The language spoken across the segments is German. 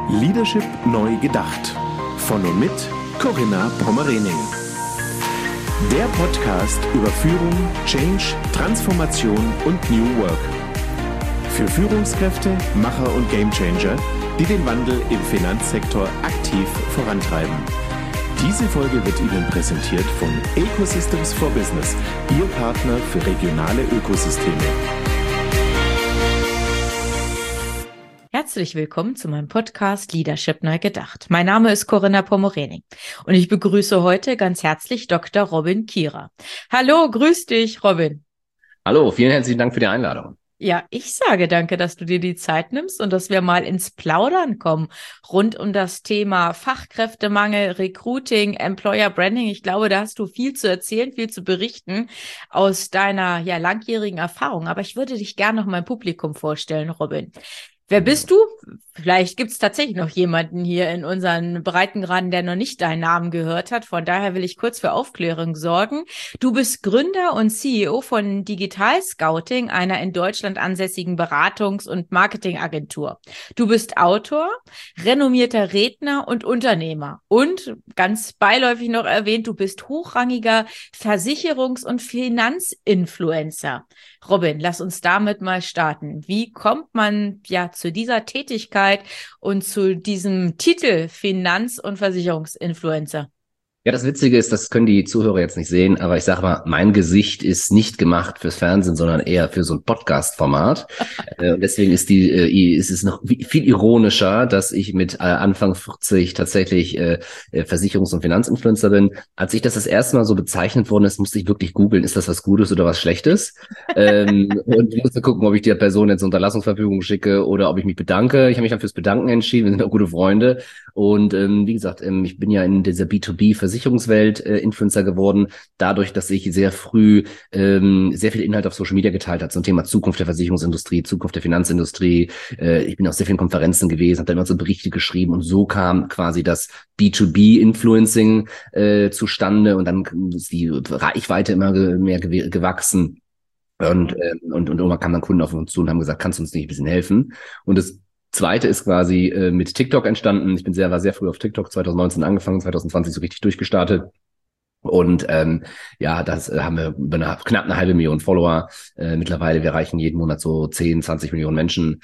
Leadership neu gedacht. Von und mit Corinna Pommerening. Der Podcast über Führung, Change, Transformation und New Work. Für Führungskräfte, Macher und Gamechanger, die den Wandel im Finanzsektor aktiv vorantreiben. Diese Folge wird Ihnen präsentiert von Ecosystems for Business, Ihr Partner für regionale Ökosysteme. Herzlich willkommen zu meinem Podcast Leadership neu gedacht. Mein Name ist Corinna Pommerening und ich begrüße heute ganz herzlich Dr. Robin Kierer. Hallo, grüß dich, Robin. Hallo, vielen herzlichen Dank für die Einladung. Ja, ich sage danke, dass du dir die Zeit nimmst und dass wir mal ins Plaudern kommen rund um das Thema Fachkräftemangel, Recruiting, Employer Branding. Ich glaube, da hast du viel zu erzählen, viel zu berichten aus deiner langjährigen Erfahrung. Aber ich würde dich gerne noch meinem Publikum vorstellen, Robin. Wer bist du? Vielleicht gibt es tatsächlich noch jemanden hier in unseren Breitengraden, der noch nicht deinen Namen gehört hat. Von daher will ich kurz für Aufklärung sorgen. Du bist Gründer und CEO von Digital Scouting, einer in Deutschland ansässigen Beratungs- und Marketingagentur. Du bist Autor, renommierter Redner und Unternehmer. Und ganz beiläufig noch erwähnt, du bist hochrangiger Versicherungs- und Finanzinfluencer. Robin, lass uns damit mal starten. Wie kommt man zu dieser Tätigkeit und zu diesem Titel Finanz- und Versicherungsinfluencer? Ja, das Witzige ist, das können die Zuhörer jetzt nicht sehen, aber ich sage mal, mein Gesicht ist nicht gemacht fürs Fernsehen, sondern eher für so ein Podcast-Format. Und deswegen ist es noch viel ironischer, dass ich mit Anfang 40 tatsächlich Versicherungs- und Finanzinfluencer bin. Als ich das erste Mal so bezeichnet worden ist, musste ich wirklich googeln, ist das was Gutes oder was Schlechtes? Und ich musste gucken, ob ich der Person jetzt eine Unterlassungsverfügung schicke oder ob ich mich bedanke. Ich habe mich dann fürs Bedanken entschieden, wir sind auch gute Freunde. Und wie gesagt, ich bin ja in dieser B2B-Versicherungswelt Influencer geworden, dadurch, dass ich sehr früh sehr viel Inhalt auf Social Media geteilt habe zum Thema Zukunft der Versicherungsindustrie, Zukunft der Finanzindustrie. Ich bin auf sehr vielen Konferenzen gewesen, habe da immer so Berichte geschrieben und so kam quasi das B2B-Influencing zustande und dann ist die Reichweite immer mehr gewachsen. Und irgendwann kamen dann Kunden auf uns zu und haben gesagt, kannst du uns nicht ein bisschen helfen? Und das Zweite ist quasi mit TikTok entstanden. Ich war sehr früh auf TikTok, 2019 angefangen, 2020 so richtig durchgestartet. Und das haben wir über knapp eine halbe Million Follower. Mittlerweile, wir erreichen jeden Monat so 10, 20 Millionen Menschen.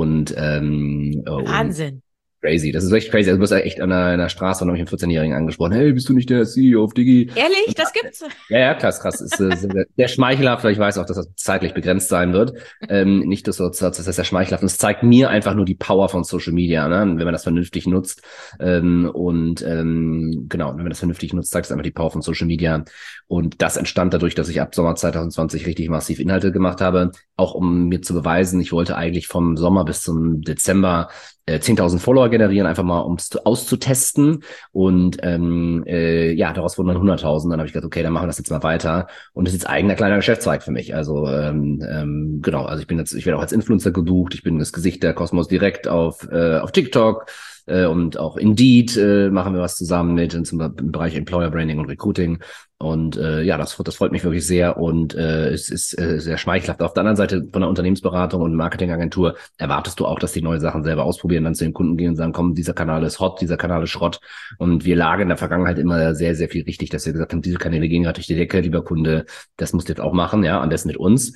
Wahnsinn. Crazy, das ist echt crazy. Also du bist ja echt an einer Straße und habe mich einen 14-Jährigen angesprochen. Hey, bist du nicht der CEO auf Digi? Ehrlich, das gibt's? Ja, krass. Ist sehr schmeichelhaft, weil ich weiß auch, dass das zeitlich begrenzt sein wird. Nicht, dass das ist ja schmeichelhaft. Und es zeigt mir einfach nur die Power von Social Media, ne? Wenn man das vernünftig nutzt. Wenn man das vernünftig nutzt, zeigt es einfach die Power von Social Media. Und das entstand dadurch, dass ich ab Sommer 2020 richtig massiv Inhalte gemacht habe. Auch um mir zu beweisen, ich wollte eigentlich vom Sommer bis zum Dezember 10.000 Follower generieren, einfach mal um es auszutesten und daraus wurden dann 100.000. Dann habe ich gedacht, okay, dann machen wir das jetzt mal weiter und das ist jetzt eigener kleiner Geschäftszweig für mich. Also also ich werde auch als Influencer gebucht, ich bin das Gesicht der Cosmos Direkt auf TikTok und auch Indeed machen wir was zusammen im Bereich Employer Branding und Recruiting. Und das freut mich wirklich sehr und es ist sehr schmeichelhaft. Auf der anderen Seite von der Unternehmensberatung und Marketingagentur erwartest du auch, dass die neue Sachen selber ausprobieren, dann zu den Kunden gehen und sagen, komm, dieser Kanal ist hot, dieser Kanal ist Schrott. Und wir lagen in der Vergangenheit immer sehr, sehr viel richtig, dass wir gesagt haben, diese Kanäle gehen gerade durch die Decke, lieber Kunde, das musst du jetzt auch machen, ja, am besten mit uns.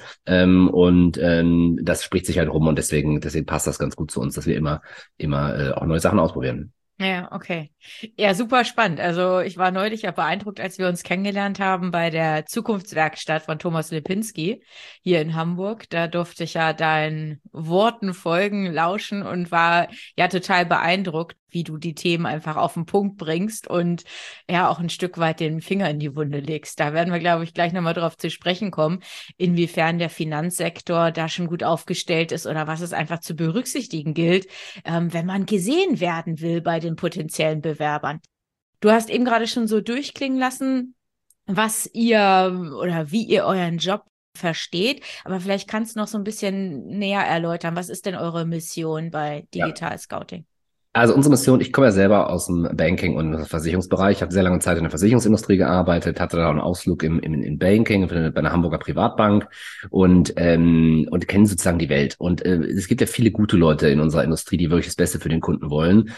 Das spricht sich halt rum und deswegen passt das ganz gut zu uns, dass wir immer auch neue Sachen ausprobieren. Ja, okay. Ja, super spannend. Also ich war neulich ja beeindruckt, als wir uns kennengelernt haben bei der Zukunftswerkstatt von Thomas Lipinski hier in Hamburg. Da durfte ich ja deinen Worten folgen, lauschen und war ja total beeindruckt, wie du die Themen einfach auf den Punkt bringst und ja auch ein Stück weit den Finger in die Wunde legst. Da werden wir, glaube ich, gleich nochmal drauf zu sprechen kommen, inwiefern der Finanzsektor da schon gut aufgestellt ist oder was es einfach zu berücksichtigen gilt, wenn man gesehen werden will bei den potenziellen Bewerbern. Du hast eben gerade schon so durchklingen lassen, was ihr oder wie ihr euren Job versteht, aber vielleicht kannst du noch so ein bisschen näher erläutern. Was ist denn eure Mission bei Digital Scouting? Also unsere Mission, ich komme ja selber aus dem Banking- und Versicherungsbereich, ich habe sehr lange Zeit in der Versicherungsindustrie gearbeitet, hatte da einen Ausflug im Banking bei einer Hamburger Privatbank und kenne sozusagen die Welt. Und es gibt ja viele gute Leute in unserer Industrie, die wirklich das Beste für den Kunden wollen.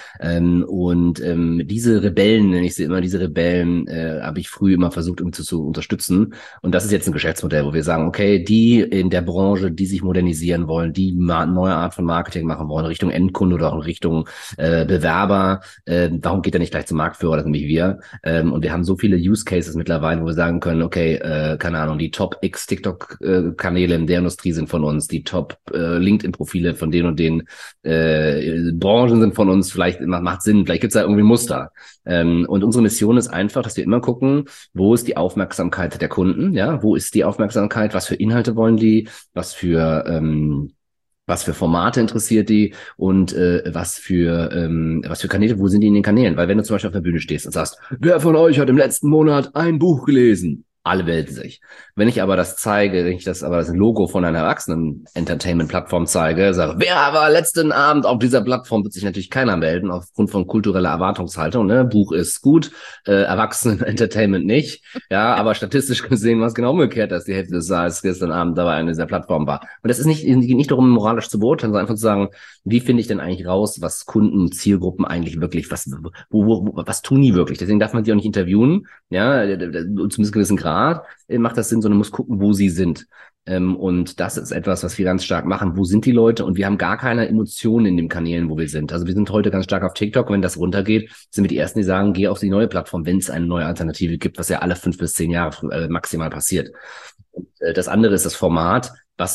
Diese Rebellen, nenne ich sie immer, diese Rebellen habe ich früh immer versucht, irgendwie zu unterstützen. Und das ist jetzt ein Geschäftsmodell, wo wir sagen, okay, die in der Branche, die sich modernisieren wollen, die eine neue Art von Marketing machen wollen, Richtung Endkunde oder auch in Richtung Bewerber, warum geht er nicht gleich zum Marktführer, das sind nämlich wir. Und wir haben so viele Use Cases mittlerweile, wo wir sagen können, okay, keine Ahnung, die Top X TikTok-Kanäle in der Industrie sind von uns, die Top LinkedIn-Profile von den und den Branchen sind von uns, vielleicht macht Sinn, vielleicht gibt es da irgendwie ein Muster. Und unsere Mission ist einfach, dass wir immer gucken, wo ist die Aufmerksamkeit der Kunden, ja, wo ist die Aufmerksamkeit, was für Inhalte wollen die, was für Formate interessiert die und was für Kanäle, wo sind die in den Kanälen? Weil wenn du zum Beispiel auf der Bühne stehst und sagst, wer von euch hat im letzten Monat ein Buch gelesen? Alle melden sich. Wenn ich aber das Logo von einer Erwachsenen-Entertainment-Plattform zeige, sage, wer war letzten Abend auf dieser Plattform, wird sich natürlich keiner melden, aufgrund von kultureller Erwartungshaltung. Ne? Buch ist gut, Erwachsenen-Entertainment nicht. Ja, aber statistisch gesehen war es genau umgekehrt, dass die Hälfte des Saals gestern Abend dabei an dieser Plattform war. Und das ist nicht darum, moralisch zu beurteilen, sondern einfach zu sagen, wie finde ich denn eigentlich raus, was Kunden, Zielgruppen eigentlich wirklich, was tun die wirklich? Deswegen darf man die auch nicht interviewen, ja, zumindest einen gewissen Grad macht das Sinn, sondern muss gucken, wo sie sind. Und das ist etwas, was wir ganz stark machen. Wo sind die Leute? Und wir haben gar keine Emotionen in den Kanälen, wo wir sind. Also wir sind heute ganz stark auf TikTok. Wenn das runtergeht, sind wir die Ersten, die sagen, geh auf die neue Plattform, wenn es eine neue Alternative gibt, was ja alle 5 bis 10 Jahre maximal passiert. Und das andere ist das Format.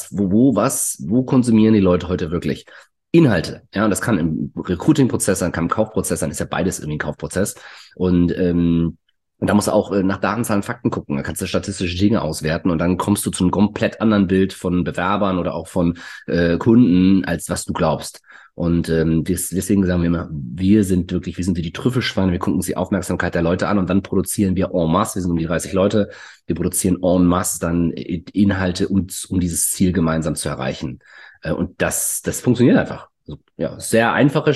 Wo konsumieren die Leute heute wirklich? Inhalte, ja, und das kann im Recruiting-Prozess sein, kann im Kaufprozess sein, ist ja beides irgendwie ein Kaufprozess. Und da musst du auch nach Datenzahlen, Fakten gucken. Da kannst du statistische Dinge auswerten und dann kommst du zu einem komplett anderen Bild von Bewerbern oder auch von Kunden, als was du glaubst. Und deswegen sagen wir immer, wir sind die Trüffelschweine, wir gucken uns die Aufmerksamkeit der Leute an und dann produzieren wir en masse, wir sind um die 30 Leute, wir produzieren en masse dann Inhalte, um dieses Ziel gemeinsam zu erreichen. Und das funktioniert einfach. Ja, sehr einfache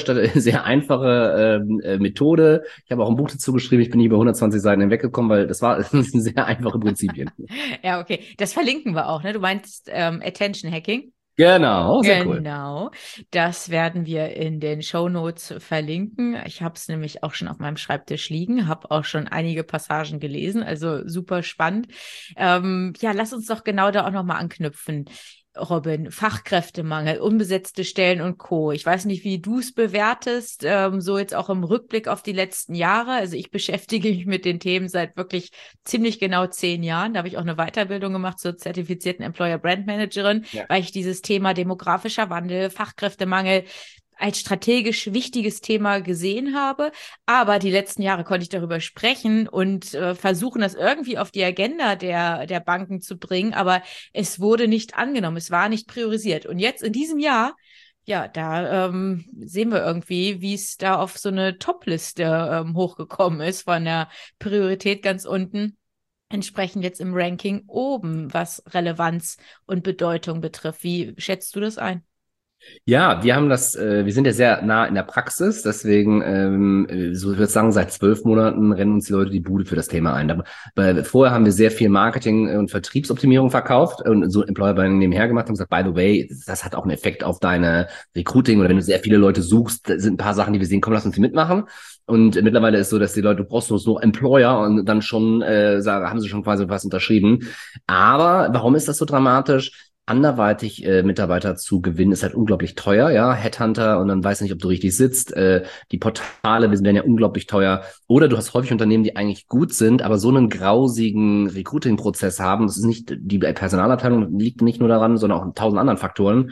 Methode. Ich habe auch ein Buch dazu geschrieben. Ich bin hier über 120 Seiten hinweggekommen, weil das sind sehr einfache Prinzipien. Ja, okay. Das verlinken wir auch, ne? Du meinst Attention Hacking? Genau, sehr cool. Genau, das werden wir in den Shownotes verlinken. Ich habe es nämlich auch schon auf meinem Schreibtisch liegen, habe auch schon einige Passagen gelesen, also super spannend. Ja, lass uns doch genau da auch nochmal anknüpfen. Robin, Fachkräftemangel, unbesetzte Stellen und Co. Ich weiß nicht, wie du es bewertest, so jetzt auch im Rückblick auf die letzten Jahre. Also ich beschäftige mich mit den Themen seit wirklich ziemlich genau 10 Jahren. Da habe ich auch eine Weiterbildung gemacht zur zertifizierten Employer Brand Managerin, weil ich dieses Thema demografischer Wandel, Fachkräftemangel als strategisch wichtiges Thema gesehen habe. Aber die letzten Jahre konnte ich darüber sprechen und versuchen, das irgendwie auf die Agenda der Banken zu bringen. Aber es wurde nicht angenommen. Es war nicht priorisiert. Und jetzt in diesem Jahr, ja, da sehen wir irgendwie, wie es da auf so eine Top-Liste hochgekommen ist von der Priorität ganz unten. Entsprechend jetzt im Ranking oben, was Relevanz und Bedeutung betrifft. Wie schätzt du das ein? Ja, wir sind ja sehr nah in der Praxis, deswegen, so ich würde sagen, seit 12 Monaten rennen uns die Leute die Bude für das Thema ein. Vorher haben wir sehr viel Marketing- und Vertriebsoptimierung verkauft und so Employer Branding nebenher gemacht und gesagt, by the way, das hat auch einen Effekt auf deine Recruiting oder wenn du sehr viele Leute suchst, sind ein paar Sachen, die wir sehen, komm, lass uns die mitmachen. Und mittlerweile ist so, dass die Leute, du brauchst nur Employer und dann schon haben sie schon quasi was unterschrieben. Aber warum ist das so dramatisch? Anderweitig Mitarbeiter zu gewinnen, ist halt unglaublich teuer, ja, Headhunter und dann weiß nicht, ob du richtig sitzt, die Portale werden ja unglaublich teuer oder du hast häufig Unternehmen, die eigentlich gut sind, aber so einen grausigen Recruiting-Prozess haben, das ist nicht, die Personalabteilung liegt nicht nur daran, sondern auch in 1000 anderen Faktoren,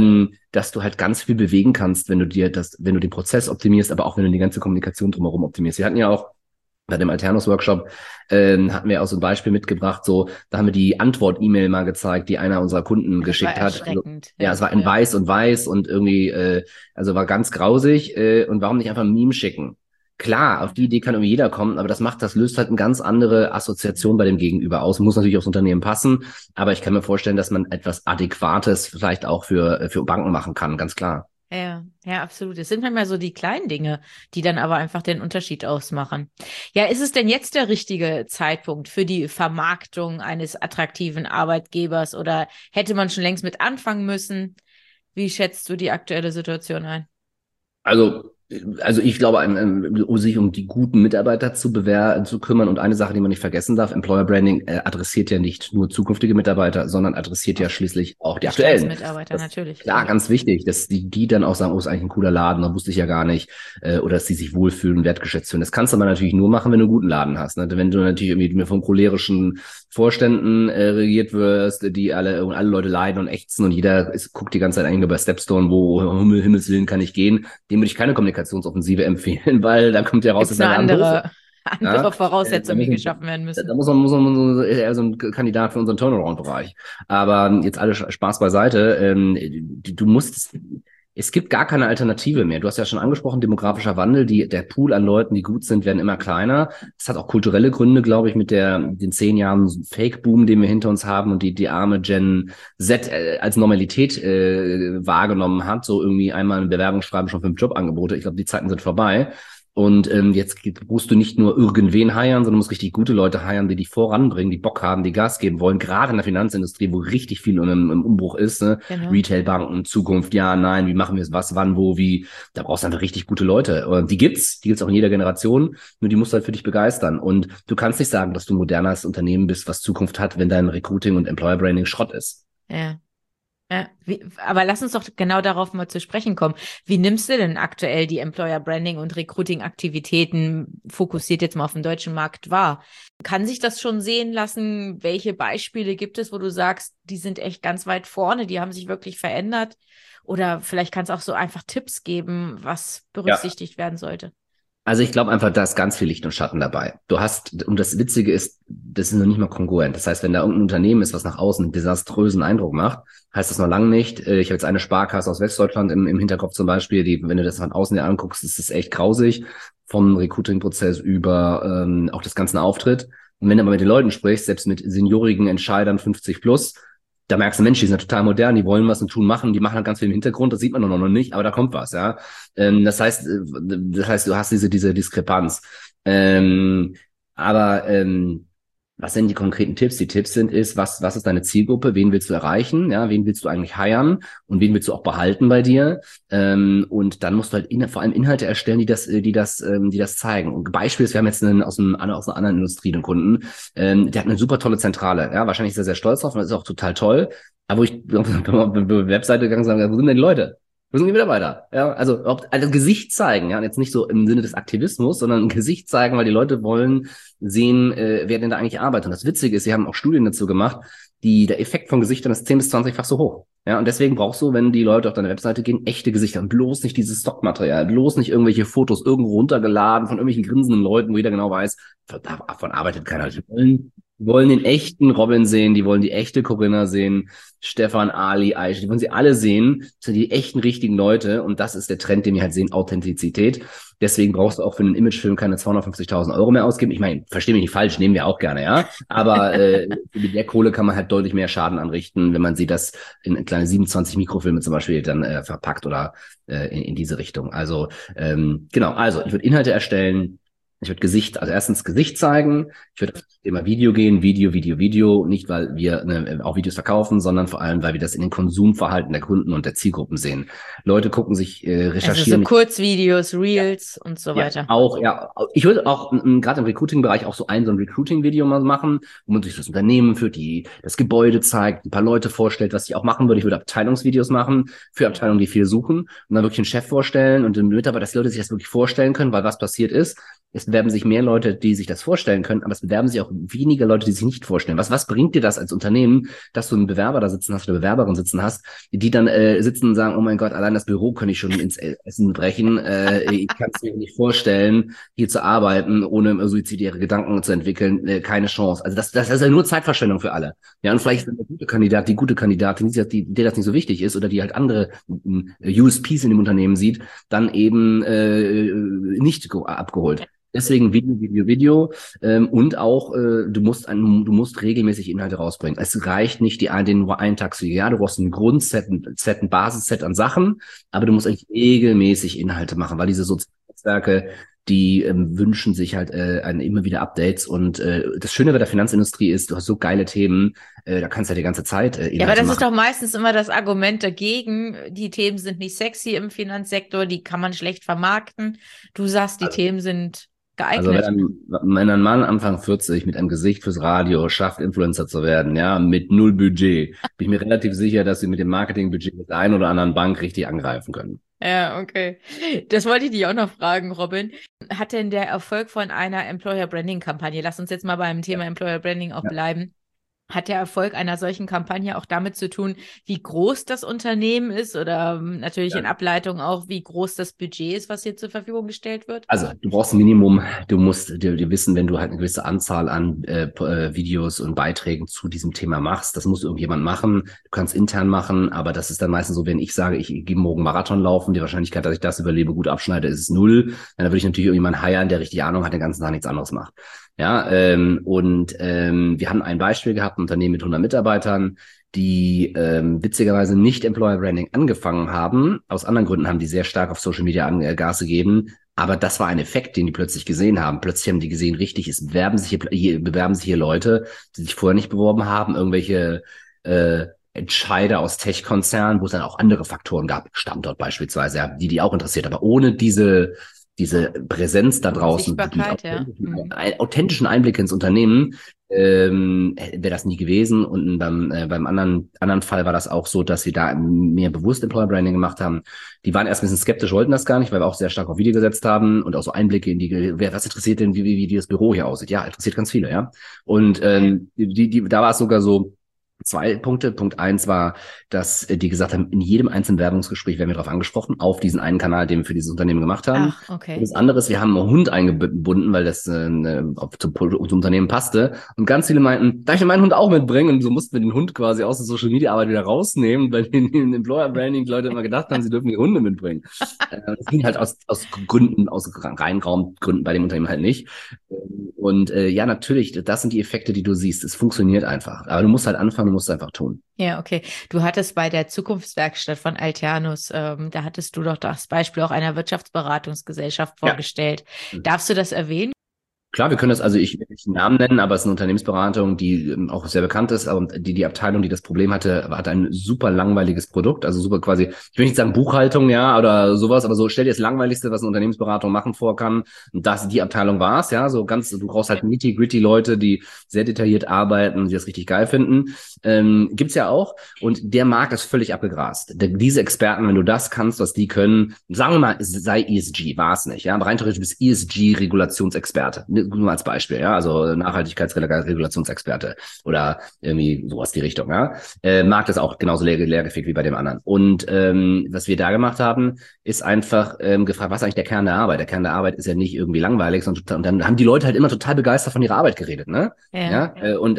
dass du halt ganz viel bewegen kannst, wenn du den Prozess optimierst, aber auch wenn du die ganze Kommunikation drumherum optimierst. Wir hatten ja auch bei dem Alternus-Workshop hatten wir auch so ein Beispiel mitgebracht, da haben wir die Antwort-E-Mail mal gezeigt, die einer unserer Kunden geschickt hat. Also, ja, es war in weiß und irgendwie, also war ganz grausig. Und warum nicht einfach ein Meme schicken? Klar, auf die Idee kann irgendwie jeder kommen, aber das löst halt eine ganz andere Assoziation bei dem Gegenüber aus. Muss natürlich aufs Unternehmen passen, aber ich kann mir vorstellen, dass man etwas Adäquates vielleicht auch für Banken machen kann, ganz klar. Ja, ja, absolut. Es sind manchmal so die kleinen Dinge, die dann aber einfach den Unterschied ausmachen. Ja, ist es denn jetzt der richtige Zeitpunkt für die Vermarktung eines attraktiven Arbeitgebers oder hätte man schon längst mit anfangen müssen? Wie schätzt du die aktuelle Situation ein? Also, also ich glaube, um sich um die guten Mitarbeiter zu kümmern. Und eine Sache, die man nicht vergessen darf, Employer Branding adressiert ja nicht nur zukünftige Mitarbeiter, sondern adressiert ja schließlich auch die aktuellen. Mitarbeiter, natürlich. Klar, ganz wichtig, dass die dann auch sagen, oh, ist eigentlich ein cooler Laden, da wusste ich ja gar nicht, oder dass sie sich wohlfühlen und wertgeschätzt fühlen. Das kannst du aber natürlich nur machen, wenn du einen guten Laden hast. Ne? Wenn du natürlich irgendwie von cholerischen Vorständen regiert wirst, alle Leute leiden und ächzen und guckt die ganze Zeit eigentlich nur bei Stepstone, wo Himmels Willen kann ich gehen, dem würde ich keine Kommunikationsoffensive empfehlen, weil da kommt ja raus, dass der Laden doof ist. Andere ja, Voraussetzungen, die geschaffen werden müssen. Da muss man eher so ein Kandidat für unseren Turnaround-Bereich. Aber jetzt alle Spaß beiseite. Es gibt gar keine Alternative mehr. Du hast ja schon angesprochen, demografischer Wandel. Der Pool an Leuten, die gut sind, werden immer kleiner. Das hat auch kulturelle Gründe, glaube ich, mit den 10 Jahren Fake-Boom, den wir hinter uns haben und die arme Gen Z als Normalität wahrgenommen hat. So irgendwie einmal ein Bewerbungsschreiben schon 5 Jobangebote. Ich glaube, die Zeiten sind vorbei. Und jetzt musst du nicht nur irgendwen hiren, sondern musst richtig gute Leute hiren, die dich voranbringen, die Bock haben, die Gas geben wollen. Gerade in der Finanzindustrie, wo richtig viel im Umbruch ist. Ne? Genau. Retailbanken, Zukunft, ja, nein, wie machen wir es, was, wann, wo, wie. Da brauchst du einfach richtig gute Leute. Und die gibt's auch in jeder Generation. Nur die musst du halt für dich begeistern. Und du kannst nicht sagen, dass du ein modernes Unternehmen bist, was Zukunft hat, wenn dein Recruiting und Employer Branding Schrott ist. Ja. Ja, aber lass uns doch genau darauf mal zu sprechen kommen. Wie nimmst du denn aktuell die Employer Branding und Recruiting Aktivitäten, fokussiert jetzt mal auf den deutschen Markt, wahr? Kann sich das schon sehen lassen? Welche Beispiele gibt es, wo du sagst, die sind echt ganz weit vorne, die haben sich wirklich verändert? Oder vielleicht kannst du auch so einfach Tipps geben, was berücksichtigt werden sollte. Also ich glaube einfach, da ist ganz viel Licht und Schatten dabei. Und das Witzige ist, das ist noch nicht mal kongruent. Das heißt, wenn da irgendein Unternehmen ist, was nach außen einen desaströsen Eindruck macht, heißt das noch lange nicht. Ich habe jetzt eine Sparkasse aus Westdeutschland im Hinterkopf zum Beispiel, wenn du das von außen dir anguckst, ist es echt grausig, vom Recruiting-Prozess über auch das ganze Auftritt. Und wenn du aber mit den Leuten sprichst, selbst mit seniorigen Entscheidern 50 plus, da merkst du, Mensch, die sind ja total modern, die wollen was und tun, machen, die machen halt ganz viel im Hintergrund, das sieht man noch nicht, aber da kommt was, ja. Das heißt, du hast diese Diskrepanz. Was sind die konkreten Tipps? Die Tipps was ist deine Zielgruppe? Wen willst du erreichen? Ja, wen willst du eigentlich hiren? Und wen willst du auch behalten bei dir? Und dann musst du halt vor allem Inhalte erstellen, die das zeigen. Und Beispiel ist, wir haben jetzt aus einer anderen Industrie einen Kunden, der hat eine super tolle Zentrale. Ja, wahrscheinlich ist er sehr stolz drauf und das ist auch total toll. Aber wo ich auf die Webseite gegangen sage, wo sind denn die Leute? Wo sind die Mitarbeiter? Ja, also Gesicht zeigen, ja, und jetzt nicht so im Sinne des Aktivismus, sondern ein Gesicht zeigen, weil die Leute wollen sehen, wer denn da eigentlich arbeitet. Und das Witzige ist, sie haben auch Studien dazu gemacht, der Effekt von Gesichtern ist 10- bis 20-fach so hoch. Ja, und deswegen brauchst du, wenn die Leute auf deine Webseite gehen, echte Gesichter und bloß nicht dieses Stockmaterial, bloß nicht irgendwelche Fotos irgendwo runtergeladen von irgendwelchen grinsenden Leuten, wo jeder genau weiß, davon arbeitet keiner. Die wollen den echten Robin sehen, die wollen die echte Corinna sehen, Stefan, Ali, Aisha, die wollen sie alle sehen. Das sind die echten, richtigen Leute und das ist der Trend, den wir halt sehen, Authentizität. Deswegen brauchst du auch für einen Imagefilm keine 250.000 Euro mehr ausgeben. Ich meine, versteh mich nicht falsch, nehmen wir auch gerne, ja. Aber mit der Kohle kann man halt deutlich mehr Schaden anrichten, wenn man sie das in kleine 27 Mikrofilme zum Beispiel dann verpackt oder in diese Richtung. Also genau, also ich würde Inhalte erstellen. Ich würde erstens Gesicht zeigen. Ich würde immer Video gehen, Video. Nicht, weil wir auch Videos verkaufen, sondern vor allem, weil wir das in den Konsumverhalten der Kunden und der Zielgruppen sehen. Leute gucken sich, recherchieren. Also so Kurzvideos, Reels und so weiter. Ich würde auch gerade im Recruiting-Bereich auch so ein Recruiting-Video mal machen, wo man sich das Unternehmen führt, das Gebäude zeigt, ein paar Leute vorstellt, was ich auch machen würde. Ich würde Abteilungsvideos machen für Abteilungen, die viel suchen und dann wirklich einen Chef vorstellen und den Mitarbeiter, dass die Leute sich das wirklich vorstellen können, weil was passiert ist, es bewerben sich mehr Leute, die sich das vorstellen können, aber es bewerben sich auch weniger Leute, die sich nicht vorstellen. Was bringt dir das als Unternehmen, dass du einen Bewerber da sitzen hast oder eine Bewerberin sitzen hast, die dann sitzen und sagen, oh mein Gott, allein das Büro könnte ich schon ins Essen brechen. Ich kann es mir nicht vorstellen, hier zu arbeiten, ohne suizidäre Gedanken zu entwickeln. Keine Chance. Also das ist ja nur Zeitverschwendung für alle. Ja, und vielleicht ist der gute Kandidat, die gute Kandidatin, der das nicht so wichtig ist oder die halt andere USPs in dem Unternehmen sieht, dann eben nicht abgeholt. Deswegen Video. Und auch, du musst regelmäßig Inhalte rausbringen. Es reicht nicht, den nur einen Tag zu, ja, du brauchst ein Grundset, ein Basisset an Sachen, aber du musst eigentlich regelmäßig Inhalte machen, weil diese sozialen Netzwerke, die wünschen sich halt immer wieder Updates. Und das Schöne bei der Finanzindustrie ist, du hast so geile Themen, da kannst du ja die ganze Zeit Inhalte Ja, aber das machen. ist doch meistens immer das Argument dagegen. Die Themen sind nicht sexy im Finanzsektor, die kann man schlecht vermarkten. Du sagst, die Themen sind Also geeignet. wenn ein Mann Anfang 40 mit einem Gesicht fürs Radio schafft, Influencer zu werden, ja, mit null Budget, bin ich mir relativ sicher, dass sie mit dem Marketingbudget der einen oder anderen Bank richtig angreifen können. Ja, okay. Das wollte ich dich auch noch fragen, Robin. Hat denn der Erfolg von einer Employer Branding Kampagne, lass uns jetzt mal beim Thema Employer Branding auch bleiben, hat der Erfolg einer solchen Kampagne auch damit zu tun, wie groß das Unternehmen ist oder natürlich in Ableitung auch, wie groß das Budget ist, was hier zur Verfügung gestellt wird? Also du brauchst ein Minimum, du musst dir wissen, wenn du halt eine gewisse Anzahl an Videos und Beiträgen zu diesem Thema machst, das muss irgendjemand machen, du kannst intern machen, aber das ist dann meistens so, wenn ich sage, ich gehe morgen Marathon laufen, die Wahrscheinlichkeit, dass ich das überlebe, gut abschneide, ist 0. Dann würde ich natürlich irgendjemanden heiern, der richtig Ahnung hat, den ganzen Tag nichts anderes macht. Ja, wir haben ein Beispiel gehabt, ein Unternehmen mit 100 Mitarbeitern, die witzigerweise nicht Employer Branding angefangen haben. Aus anderen Gründen haben die sehr stark auf Social Media Gas gegeben. Aber das war ein Effekt, den die plötzlich gesehen haben. Plötzlich haben die gesehen, richtig, es bewerben sich hier Leute, die sich vorher nicht beworben haben, irgendwelche Entscheider aus Tech-Konzernen, wo es dann auch andere Faktoren gab, Standort beispielsweise, ja, die auch interessiert. Aber ohne diese Präsenz da draußen, Sichtbarkeit, authentischen Einblick ins Unternehmen, wäre das nie gewesen. Und beim anderen Fall war das auch so, dass sie da mehr bewusst Employer Branding gemacht haben. Die waren erst ein bisschen skeptisch, wollten das gar nicht, weil wir auch sehr stark auf Video gesetzt haben und auch so Einblicke in was interessiert denn, wie das Büro hier aussieht? Ja, interessiert ganz viele, ja. Und da war es sogar so, 2 Punkte. Punkt 1 war, dass die gesagt haben, in jedem einzelnen Werbungsgespräch werden wir darauf angesprochen, auf diesen einen Kanal, den wir für dieses Unternehmen gemacht haben. Ach, okay. Und das andere ist, wir haben einen Hund eingebunden, weil das zum Unternehmen passte. Und ganz viele meinten, darf ich meinen Hund auch mitbringen? Und so mussten wir den Hund quasi aus der Social Media Arbeit wieder rausnehmen, weil in Employer Branding die Leute immer gedacht haben, sie dürfen die Hunde mitbringen. Das ging halt aus Gründen, aus reinen Raumgründen bei dem Unternehmen halt nicht. Und ja, natürlich, das sind die Effekte, die du siehst. Es funktioniert einfach. Aber du musst halt anfangen, du musst es einfach tun. Ja, okay. Du hattest bei der Zukunftswerkstatt von Alternus, da hattest du doch das Beispiel auch einer Wirtschaftsberatungsgesellschaft vorgestellt. Ja. Darfst du das erwähnen? Klar, wir können das, also ich will nicht den Namen nennen, aber es ist eine Unternehmensberatung, die auch sehr bekannt ist, aber die Abteilung, die das Problem hatte ein super langweiliges Produkt, also super quasi, ich will nicht sagen Buchhaltung, ja, oder sowas, aber so stell dir das Langweiligste, was eine Unternehmensberatung machen kann, und die Abteilung war es, ja, so ganz, du brauchst halt nitty-gritty Leute, die sehr detailliert arbeiten und die das richtig geil finden, gibt's ja auch, und der Markt ist völlig abgegrast. Diese Experten, wenn du das kannst, was die können, sagen wir mal, es sei ESG, war es nicht, ja, aber rein theoretisch bist ESG-Regulationsexperte. Nur als Beispiel, ja, also Nachhaltigkeitsregulationsexperte oder irgendwie sowas die Richtung, ja. Markt ist auch genauso leergefegt wie bei dem anderen. Und was wir da gemacht haben, ist einfach gefragt, was ist eigentlich der Kern der Arbeit? Der Kern der Arbeit ist ja nicht irgendwie langweilig, sondern und dann haben die Leute halt immer total begeistert von ihrer Arbeit geredet, ne? Ja. Und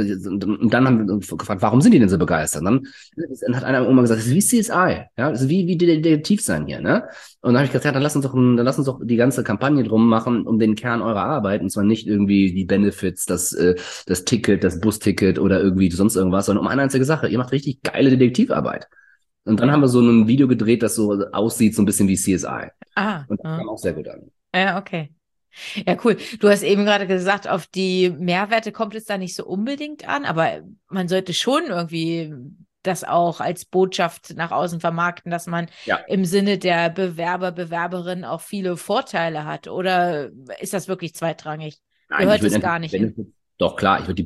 dann haben wir gefragt, warum sind die denn so begeistert? Und dann hat einer immer gesagt, das ist wie CSI, ja, das ist wie Detektiv sein hier, ne? Und dann habe ich gesagt, ja, dann lass uns doch die ganze Kampagne drum machen, um den Kern eurer Arbeit, und zwar nicht irgendwie die Benefits, das Ticket, das Busticket oder irgendwie sonst irgendwas, sondern um eine einzige Sache. Ihr macht richtig geile Detektivarbeit. Und dann haben wir so ein Video gedreht, das so aussieht, so ein bisschen wie CSI. Und das kam auch sehr gut an. Ja, okay. Ja, cool. Du hast eben gerade gesagt, auf die Mehrwerte kommt es da nicht so unbedingt an, aber man sollte schon irgendwie das auch als Botschaft nach außen vermarkten, dass man im Sinne der Bewerber, Bewerberin auch viele Vorteile hat. Oder ist das wirklich zweitrangig? Nein, gehört es gar nicht hin? Doch, klar, ich würde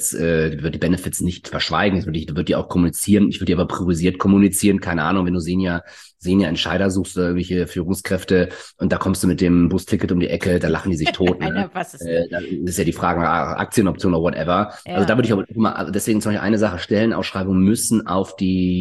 die Benefits nicht verschweigen. Ich würde die auch kommunizieren. Ich würde die aber priorisiert kommunizieren. Keine Ahnung, wenn du Senior-Entscheider suchst oder irgendwelche Führungskräfte und da kommst du mit dem Busticket um die Ecke, da lachen die sich tot. Ne? Da ist ja die Frage, Aktienoption oder whatever. Ja. Also da würde ich aber immer, deswegen zum Beispiel eine Sache, Stellenausschreibungen müssen auf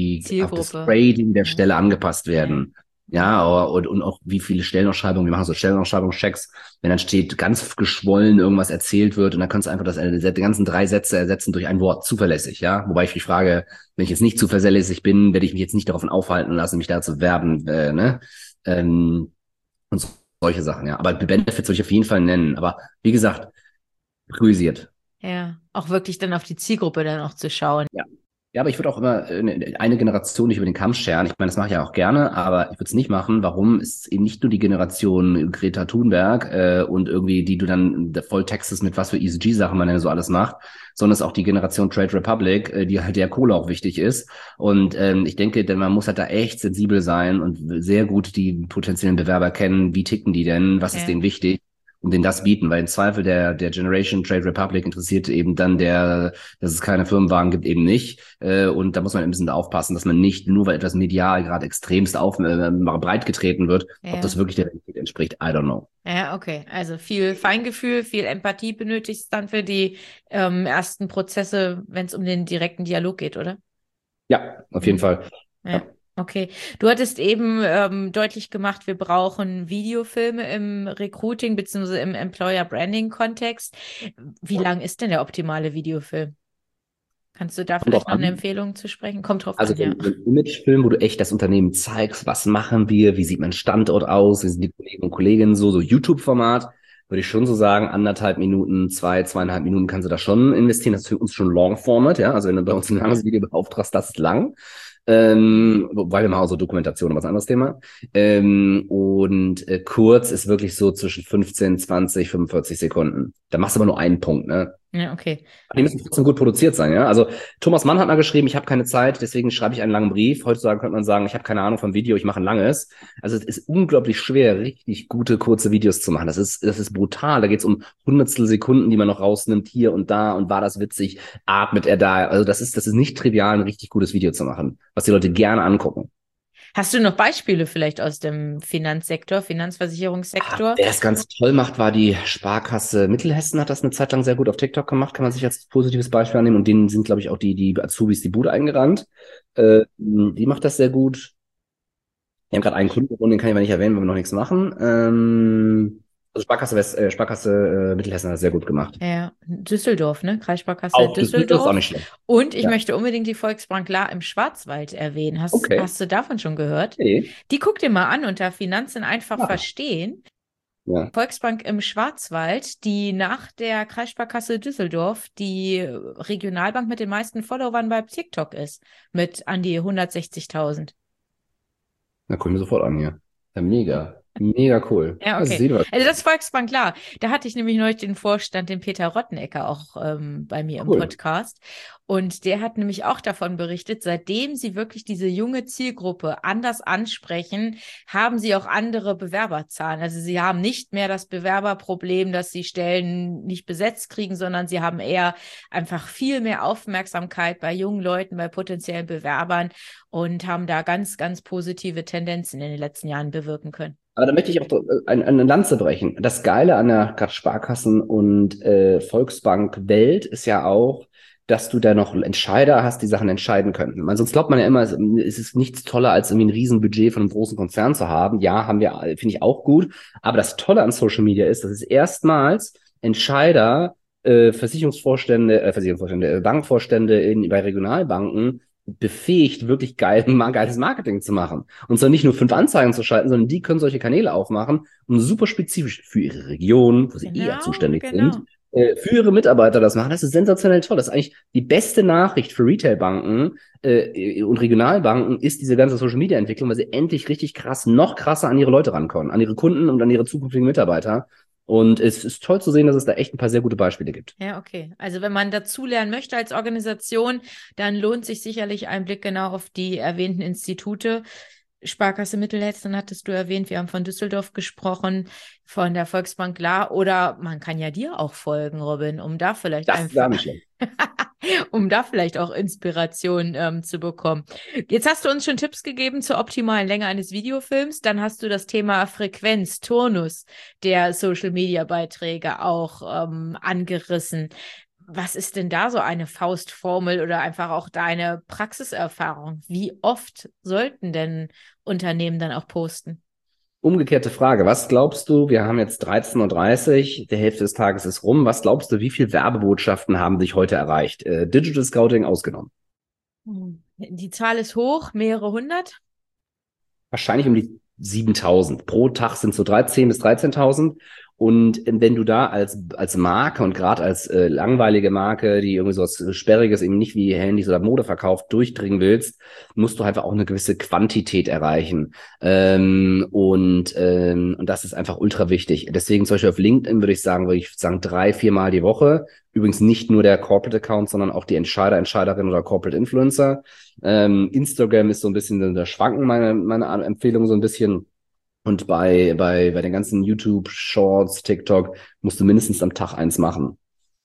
das Grading der Stelle angepasst werden. Ja, und auch wie viele Stellenausschreibungen, wir machen so Stellenausschreibungschecks, wenn dann steht, ganz geschwollen irgendwas erzählt wird und dann kannst du einfach die ganzen 3 Sätze ersetzen durch ein Wort, zuverlässig, ja, wobei ich mich frage, wenn ich jetzt nicht zuverlässig bin, werde ich mich jetzt nicht davon aufhalten lassen, mich da zu werben, ne, und solche Sachen, ja. Aber Benefits würde ich auf jeden Fall nennen. Aber wie gesagt, priorisiert. Ja, auch wirklich dann auf die Zielgruppe dann auch zu schauen. Ja. Ja, aber ich würde auch immer eine Generation nicht über den Kamm scheren. Ich meine, das mache ich ja auch gerne, aber ich würde es nicht machen. Warum? Ist eben nicht nur die Generation Greta Thunberg und irgendwie, die du dann voll textest mit was für ESG-Sachen man denn so alles macht, sondern es ist auch die Generation Trade Republic, die halt der Kohle auch wichtig ist. Und ich denke, denn man muss halt da echt sensibel sein und sehr gut die potenziellen Bewerber kennen. Wie ticken die denn? Was ist denen wichtig? Und denen das bieten, weil im Zweifel der Generation Trade Republic interessiert eben dann dass es keine Firmenwagen gibt, eben nicht. Und da muss man ein bisschen aufpassen, dass man nicht, nur weil etwas medial gerade extremst breit getreten wird, ob das wirklich der Realität entspricht, I don't know. Ja, okay. Also viel Feingefühl, viel Empathie benötigst dann für die ersten Prozesse, wenn es um den direkten Dialog geht, oder? Ja, auf jeden Fall. Ja. Okay, du hattest eben deutlich gemacht, wir brauchen Videofilme im Recruiting bzw. im Employer Branding Kontext. Wie lang ist denn der optimale Videofilm? Kannst du da vielleicht noch eine Empfehlung zu sprechen? Kommt drauf an, ja. Also ein Imagefilm, wo du echt das Unternehmen zeigst, was machen wir, wie sieht mein Standort aus, wie sind die Kollegen und Kolleginnen so YouTube-Format, würde ich schon so sagen, 1,5 Minuten, 2,5 Minuten kannst du da schon investieren. Das ist für uns schon Long-Format, ja. Also wenn du bei uns ein langes Video beauftragst, das ist lang. Wobei wir machen auch so Dokumentation, aber was anderes Thema. Kurz ist wirklich so zwischen 15, 20, 45 Sekunden. Da machst du aber nur einen Punkt, ne? Ja, okay. Die müssen trotzdem gut produziert sein, ja. Also Thomas Mann hat mal geschrieben, ich habe keine Zeit, deswegen schreibe ich einen langen Brief. Heutzutage könnte man sagen, ich habe keine Ahnung vom Video, ich mache ein langes. Also es ist unglaublich schwer, richtig gute, kurze Videos zu machen. Das ist brutal. Da geht es um Hundertstel Sekunden, die man noch rausnimmt, hier und da, und war das witzig, atmet er da. Also das ist nicht trivial, ein richtig gutes Video zu machen, was die Leute gerne angucken. Hast du noch Beispiele vielleicht aus dem Finanzsektor, Finanzversicherungssektor? Wer es ganz toll macht, war die Sparkasse Mittelhessen, hat das eine Zeit lang sehr gut auf TikTok gemacht, kann man sich als positives Beispiel annehmen. Und denen sind, glaube ich, auch die Azubis die Bude eingerannt. Die macht das sehr gut. Wir haben gerade einen Kunden, den kann ich mal nicht erwähnen, weil wir noch nichts machen. Also Sparkasse Mittelhessen hat das sehr gut gemacht. Ja, Düsseldorf, ne? Kreissparkasse Auch Düsseldorf. das ist auch nicht schlecht. Und ich möchte unbedingt die Volksbank La im Schwarzwald erwähnen. Hast du davon schon gehört? Okay. Die guck dir mal an unter Finanzen einfach verstehen. Ja. Volksbank im Schwarzwald, die nach der Kreissparkasse Düsseldorf die Regionalbank mit den meisten Followern bei TikTok ist, mit an die 160.000. Na, guck ich mir sofort an hier. Ja, mega. Mega cool. Ja, okay. Also das ist Volksbank, klar. Da hatte ich nämlich neulich den Vorstand, den Peter Rottenecker, auch bei mir im Podcast. Und der hat nämlich auch davon berichtet, seitdem sie wirklich diese junge Zielgruppe anders ansprechen, haben sie auch andere Bewerberzahlen. Also sie haben nicht mehr das Bewerberproblem, dass sie Stellen nicht besetzt kriegen, sondern sie haben eher einfach viel mehr Aufmerksamkeit bei jungen Leuten, bei potenziellen Bewerbern und haben da ganz, ganz positive Tendenzen in den letzten Jahren bewirken können. Aber da möchte ich auch eine Lanze brechen. Das Geile an der gerade Sparkassen- und Volksbank-Welt ist ja auch, dass du da noch Entscheider hast, die Sachen entscheiden können. Sonst glaubt man ja immer, es ist nichts toller, als irgendwie ein Riesenbudget von einem großen Konzern zu haben. Ja, haben wir, finde ich auch gut. Aber das Tolle an Social Media ist, dass es erstmals Entscheider, Versicherungsvorstände, Bankvorstände bei Regionalbanken befähigt, wirklich geiles Marketing zu machen. Und zwar nicht nur 5 Anzeigen zu schalten, sondern die können solche Kanäle aufmachen, um super spezifisch für ihre Region, wo sie eher zuständig sind, für ihre Mitarbeiter das machen. Das ist sensationell toll. Das ist eigentlich die beste Nachricht für Retailbanken und Regionalbanken, ist diese ganze Social-Media-Entwicklung, weil sie endlich richtig krass, noch krasser an ihre Leute rankommen, an ihre Kunden und an ihre zukünftigen Mitarbeiter. Und es ist toll zu sehen, dass es da echt ein paar sehr gute Beispiele gibt. Ja, okay. Also wenn man dazulernen möchte als Organisation, dann lohnt sich sicherlich ein Blick genau auf die erwähnten Institute. Sparkasse Mittelhessen hattest du erwähnt, wir haben von Düsseldorf gesprochen, von der Volksbank La, oder man kann ja dir auch folgen, Robin, um da vielleicht um da vielleicht auch Inspiration zu bekommen. Jetzt hast du uns schon Tipps gegeben zur optimalen Länge eines Videofilms, dann hast du das Thema Frequenz, Turnus der Social-Media-Beiträge auch angerissen. Was ist denn da so eine Faustformel oder einfach auch deine Praxiserfahrung? Wie oft sollten denn Unternehmen dann auch posten? Umgekehrte Frage. Was glaubst du, wir haben jetzt 13:30 Uhr, die Hälfte des Tages ist rum. Was glaubst du, wie viele Werbebotschaften haben dich heute erreicht? Digital Scouting ausgenommen. Die Zahl ist hoch, mehrere hundert? Wahrscheinlich um die 7.000. Pro Tag sind so 13.000 bis 13.000. Und wenn du da als Marke und gerade als langweilige Marke, die irgendwie so was Sperriges eben nicht wie Handys oder Mode verkauft, durchdringen willst, musst du einfach auch eine gewisse Quantität erreichen. Und das ist einfach ultra wichtig. Deswegen zum Beispiel auf LinkedIn würde ich sagen 3-4 Mal die Woche. Übrigens nicht nur der Corporate Account, sondern auch die Entscheider, Entscheiderinnen oder Corporate Influencer. Instagram ist so ein bisschen, da schwanken meine Empfehlungen so ein bisschen. Und bei den ganzen YouTube, Shorts, TikTok musst du mindestens am Tag eins machen.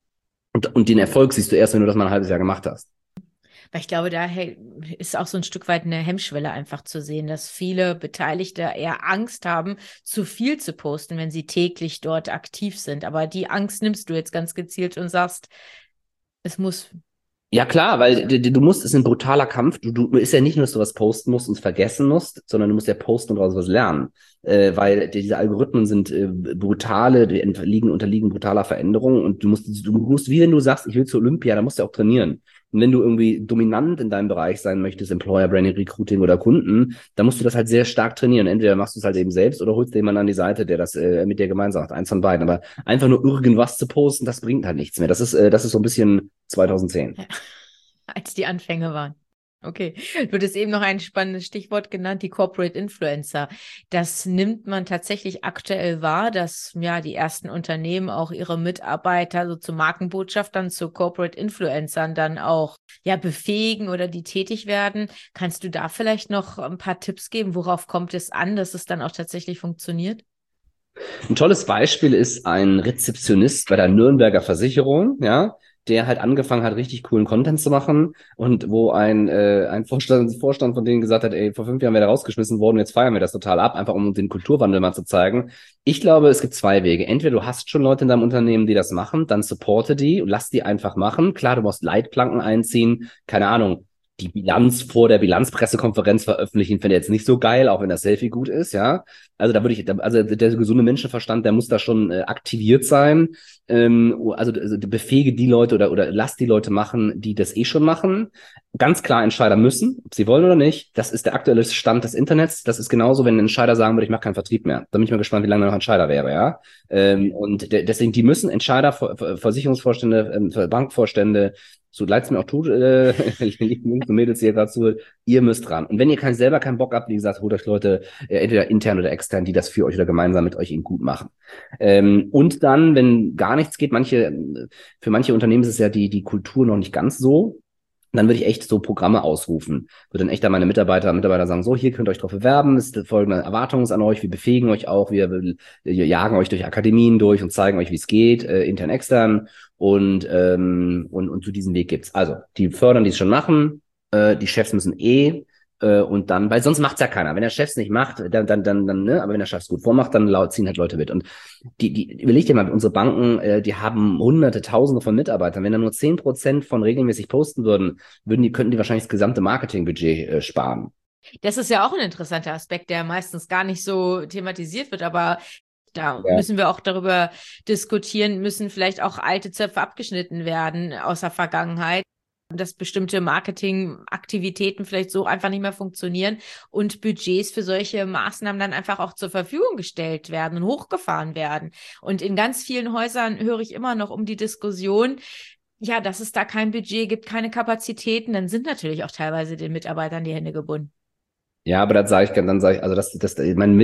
Und den Erfolg siehst du erst, wenn du das mal ein halbes Jahr gemacht hast. Weil ich glaube, da ist auch so ein Stück weit eine Hemmschwelle einfach zu sehen, dass viele Beteiligte eher Angst haben, zu viel zu posten, wenn sie täglich dort aktiv sind. Aber die Angst nimmst du jetzt ganz gezielt und sagst, es muss. Ja klar, weil du musst, es ist ein brutaler Kampf. Du ist ja nicht nur, dass du was posten musst und es vergessen musst, sondern du musst ja posten und daraus was lernen. Weil diese Algorithmen sind brutale, unterliegen brutaler Veränderungen und du musst, wie wenn du sagst, ich will zur Olympia, dann musst du auch trainieren. Und wenn du irgendwie dominant in deinem Bereich sein möchtest, Employer Branding, Recruiting oder Kunden, dann musst du das halt sehr stark trainieren. Entweder machst du es halt eben selbst oder holst dir jemanden an die Seite, der das mit dir gemeinsam macht. Eins von beiden. Aber einfach nur irgendwas zu posten, das bringt halt nichts mehr. Das ist so ein bisschen 2010. Ja, als die Anfänge waren. Okay, du hattest eben noch ein spannendes Stichwort genannt, die Corporate Influencer. Das nimmt man tatsächlich aktuell wahr, dass ja die ersten Unternehmen auch ihre Mitarbeiter so zu Markenbotschaftern, zu Corporate Influencern dann auch ja befähigen oder die tätig werden. Kannst du da vielleicht noch ein paar Tipps geben? Worauf kommt es an, dass es dann auch tatsächlich funktioniert? Ein tolles Beispiel ist ein Rezeptionist bei der Nürnberger Versicherung, ja, der halt angefangen hat, richtig coolen Content zu machen und wo ein Vorstand von denen gesagt hat, ey, vor 5 Jahren wäre der rausgeschmissen worden, jetzt feiern wir das total ab, einfach um den Kulturwandel mal zu zeigen. Ich glaube, es gibt 2 Wege. Entweder du hast schon Leute in deinem Unternehmen, die das machen, dann supporte die und lass die einfach machen. Klar, du musst Leitplanken einziehen, keine Ahnung. Die Bilanz vor der Bilanzpressekonferenz veröffentlichen, finde ich jetzt nicht so geil, auch wenn das Selfie gut ist, ja. Also also der gesunde Menschenverstand, der muss da schon aktiviert sein. Also befähige die Leute oder lass die Leute machen, die das eh schon machen. Ganz klar Entscheider müssen, ob sie wollen oder nicht. Das ist der aktuelle Stand des Internets. Das ist genauso, wenn ein Entscheider sagen würde, ich mache keinen Vertrieb mehr. Da bin ich mal gespannt, wie lange er noch Entscheider wäre, ja. Deswegen, die müssen Entscheider, Versicherungsvorstände, Bankvorstände, so leid's mir auch tut, liebe Jungs und Mädels hier dazu, ihr müsst ran. Und wenn ihr selber keinen Bock habt, wie gesagt, holt euch Leute, entweder intern oder extern, die das für euch oder gemeinsam mit euch eben gut machen. Und dann, wenn gar nichts geht, für manche Unternehmen ist es ja die Kultur noch nicht ganz so, dann würde ich echt so Programme ausrufen. Würde dann echt an meine Mitarbeiter sagen, so, hier könnt ihr euch drauf bewerben, ist folgende Erwartungen an euch, wir befähigen euch auch, wir jagen euch durch Akademien durch und zeigen euch, wie es geht, intern, extern und zu diesem Weg gibt's. Also, die fördern, die es schon machen, die Chefs müssen und dann, weil sonst macht's ja keiner. Wenn der Chef's nicht macht, dann, ne, aber wenn der Chef's gut vormacht, dann ziehen halt Leute mit. Und überleg dir mal, unsere Banken, die haben Hunderte, Tausende von Mitarbeitern. Wenn da nur 10% von regelmäßig posten würden, könnten die wahrscheinlich das gesamte Marketingbudget sparen. Das ist ja auch ein interessanter Aspekt, der meistens gar nicht so thematisiert wird, aber da müssen wir auch darüber diskutieren, müssen vielleicht auch alte Zöpfe abgeschnitten werden aus der Vergangenheit, dass bestimmte Marketingaktivitäten vielleicht so einfach nicht mehr funktionieren und Budgets für solche Maßnahmen dann einfach auch zur Verfügung gestellt werden und hochgefahren werden. Und in ganz vielen Häusern höre ich immer noch um die Diskussion, ja, dass es da kein Budget gibt, keine Kapazitäten, dann sind natürlich auch teilweise den Mitarbeitern die Hände gebunden. Ja, aber dann sage ich, also meine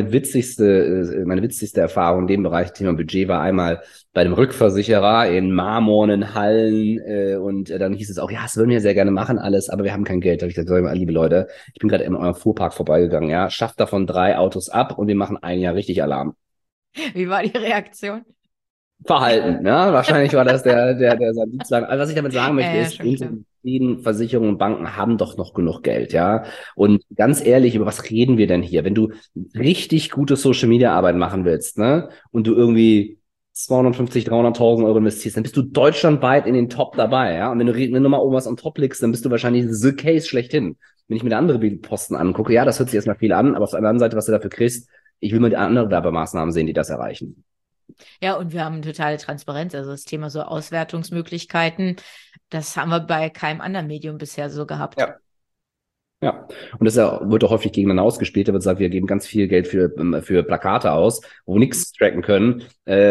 witzigste Erfahrung in dem Bereich Thema Budget war einmal bei dem Rückversicherer in marmornen Hallen und dann hieß es auch, ja, das würden wir sehr gerne machen alles, aber wir haben kein Geld. Da habe ich gesagt, liebe Leute, ich bin gerade in eurem Fuhrpark vorbeigegangen, ja, schafft davon 3 Autos ab und wir machen ein Jahr richtig Alarm. Wie war die Reaktion? Verhalten, ja. Wahrscheinlich war das der Dienstleister. Also was ich damit sagen möchte, ist, unsere Versicherungen und Banken haben doch noch genug Geld, ja. Und ganz ehrlich, über was reden wir denn hier? Wenn du richtig gute Social Media Arbeit machen willst, ne, und du irgendwie 250, 300.000 Euro investierst, dann bist du deutschlandweit in den Top dabei, ja. Und wenn du mal oben was on top legst, dann bist du wahrscheinlich the case schlechthin. Wenn ich mir andere Bildposten angucke, ja, das hört sich erstmal viel an, aber auf der anderen Seite, was du dafür kriegst, ich will mal die anderen Werbemaßnahmen sehen, die das erreichen. Ja, und wir haben totale Transparenz. Also das Thema so Auswertungsmöglichkeiten, das haben wir bei keinem anderen Medium bisher so gehabt. Ja. Ja, und das wird auch häufig gegeneinander ausgespielt. Da wird gesagt, wir geben ganz viel Geld für Plakate aus, wo wir nichts tracken können.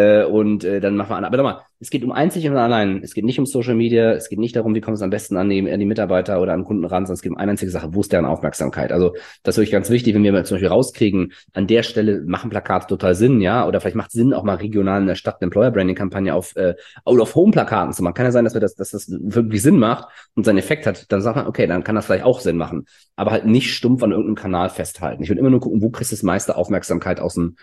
Dann machen wir an. Aber mal, es geht um einzig und allein. Es geht nicht um Social Media. Es geht nicht darum, wie kommen es am besten an die Mitarbeiter oder an Kunden ran, sondern es geht um eine einzige Sache. Wo ist deren Aufmerksamkeit? Also, das ist wirklich ganz wichtig, wenn wir mal zum Beispiel rauskriegen, an der Stelle machen Plakate total Sinn, ja, oder vielleicht macht es Sinn, auch mal regional in der Stadt eine Employer-Branding-Kampagne auf Out-of-Home-Plakaten zu machen. Kann ja sein, dass das wirklich Sinn macht und seinen Effekt hat. Dann sagt man, okay, dann kann das vielleicht auch Sinn machen. Aber halt nicht stumpf an irgendeinem Kanal festhalten. Ich würde immer nur gucken, wo kriegst du das meiste Aufmerksamkeit aus dem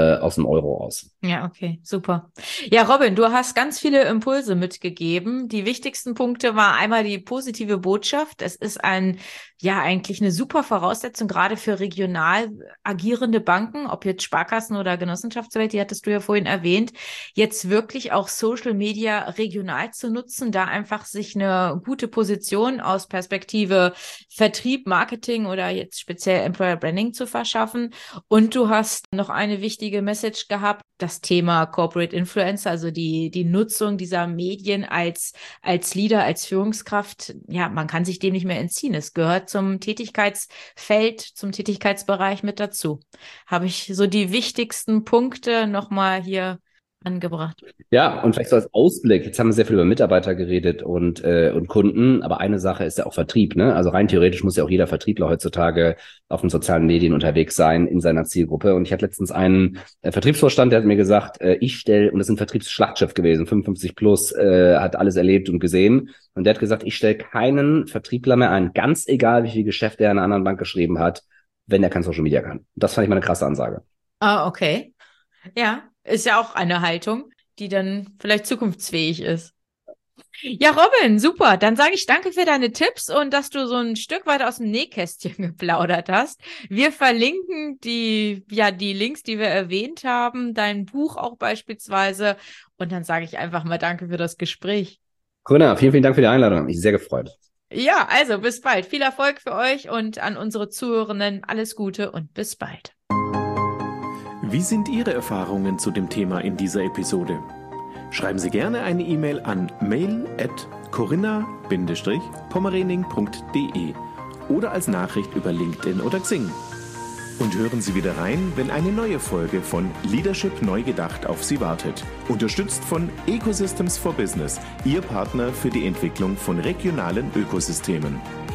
Euro raus. Ja, okay, super. Ja, Robin, du hast ganz viele Impulse mitgegeben. Die wichtigsten Punkte war einmal die positive Botschaft. Es ist eigentlich eine super Voraussetzung, gerade für regional agierende Banken, ob jetzt Sparkassen oder Genossenschaftswelt, die hattest du ja vorhin erwähnt, jetzt wirklich auch Social Media regional zu nutzen, da einfach sich eine gute Position aus Perspektive Vertrieb, Marketing oder jetzt speziell Employer Branding zu verschaffen. Und du hast noch eine wichtige Message gehabt, das Thema Corporate Influencer, also die Nutzung dieser Medien als Leader, als Führungskraft. Ja, man kann sich dem nicht mehr entziehen. Es gehört zum Tätigkeitsfeld, zum Tätigkeitsbereich mit dazu. Habe ich so die wichtigsten Punkte nochmal hier angebracht. Ja, und vielleicht so als Ausblick, jetzt haben wir sehr viel über Mitarbeiter geredet und Kunden, aber eine Sache ist ja auch Vertrieb, ne? Also rein theoretisch muss ja auch jeder Vertriebler heutzutage auf den sozialen Medien unterwegs sein in seiner Zielgruppe. Und ich hatte letztens einen Vertriebsvorstand, der hat mir gesagt, und das ist ein Vertriebsschlachtschiff gewesen, 55 plus, hat alles erlebt und gesehen. Und der hat gesagt, ich stelle keinen Vertriebler mehr ein, ganz egal, wie viel Geschäft er in einer anderen Bank geschrieben hat, wenn er kein Social Media kann. Das fand ich mal eine krasse Ansage. Ah, okay. Ja, ist ja auch eine Haltung, die dann vielleicht zukunftsfähig ist. Ja, Robin, super. Dann sage ich danke für deine Tipps und dass du so ein Stück weit aus dem Nähkästchen geplaudert hast. Wir verlinken die Links, die wir erwähnt haben, dein Buch auch beispielsweise. Und dann sage ich einfach mal danke für das Gespräch. Corinna, vielen, vielen Dank für die Einladung. Hat mich sehr gefreut. Ja, also bis bald. Viel Erfolg für euch und an unsere Zuhörenden alles Gute und bis bald. Wie sind Ihre Erfahrungen zu dem Thema in dieser Episode? Schreiben Sie gerne eine E-Mail an mail@corinna-pommerening.de oder als Nachricht über LinkedIn oder Xing. Und hören Sie wieder rein, wenn eine neue Folge von Leadership neu gedacht auf Sie wartet. Unterstützt von Ecosystems for Business, Ihr Partner für die Entwicklung von regionalen Ökosystemen.